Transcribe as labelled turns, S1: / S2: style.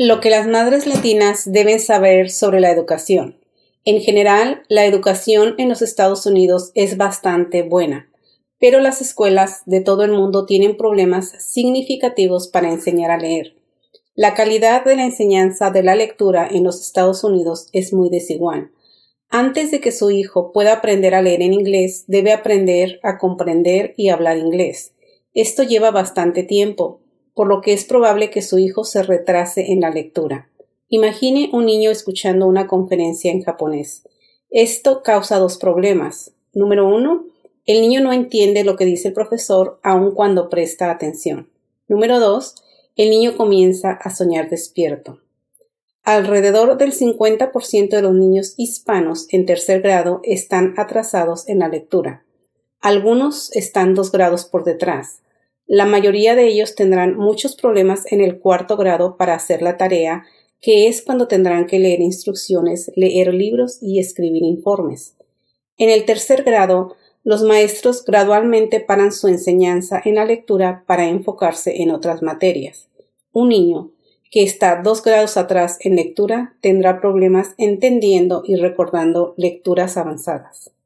S1: Lo que las madres latinas deben saber sobre la educación. En general, la educación en los Estados Unidos es bastante buena, pero las escuelas de todo el mundo tienen problemas significativos para enseñar a leer. La calidad de la enseñanza de la lectura en los Estados Unidos es muy desigual. Antes de que su hijo pueda aprender a leer en inglés, debe aprender a comprender y hablar inglés. Esto lleva bastante tiempo, por lo que es probable que su hijo se retrase en la lectura. Imagine un niño escuchando una conferencia en japonés. Esto causa dos problemas. Número 1, el niño no entiende lo que dice el profesor aun cuando presta atención. Número 2, el niño comienza a soñar despierto. Alrededor del 50% de los niños hispanos en tercer grado están atrasados en la lectura. Algunos están 2 grados por detrás. La mayoría de ellos tendrán muchos problemas en el cuarto grado para hacer la tarea, que es cuando tendrán que leer instrucciones, leer libros y escribir informes. En el tercer grado, los maestros gradualmente paran su enseñanza en la lectura para enfocarse en otras materias. Un niño que está 2 grados atrás en lectura tendrá problemas entendiendo y recordando lecturas avanzadas.